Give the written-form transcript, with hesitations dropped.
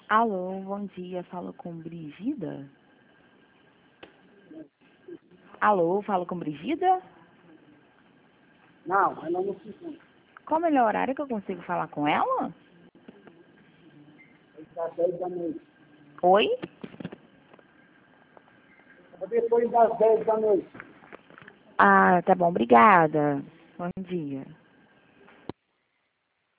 Alô, bom dia, falo com Brigida? Alô, falo com Brigida? Não, ela não se encontra. Qual o melhor horário que eu consigo falar com ela? Das 10 da noite. Oi? Depois das 10 da noite. Ah, tá bom, obrigada. Bom dia.